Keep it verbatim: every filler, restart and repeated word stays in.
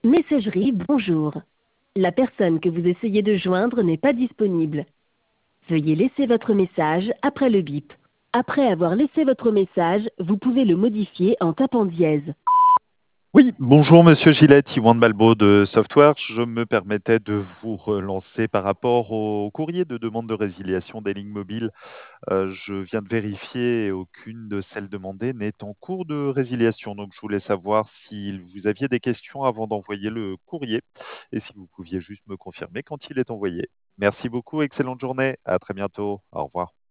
Messagerie, bonjour. La personne que vous essayez de joindre n'est pas disponible. Veuillez laisser votre message après le bip. Après avoir laissé votre message, vous pouvez le modifier en tapant dièse. Oui, bonjour Monsieur Gillette, Yvan Balbo de Software. Je me permettais de vous relancer par rapport au courrier de demande de résiliation des lignes mobiles. Euh, je viens de vérifier et aucune de celles demandées n'est en cours de résiliation. Donc je voulais savoir si vous aviez des questions avant d'envoyer le courrier et si vous pouviez juste me confirmer quand il est envoyé. Merci beaucoup, excellente journée, à très bientôt, au revoir.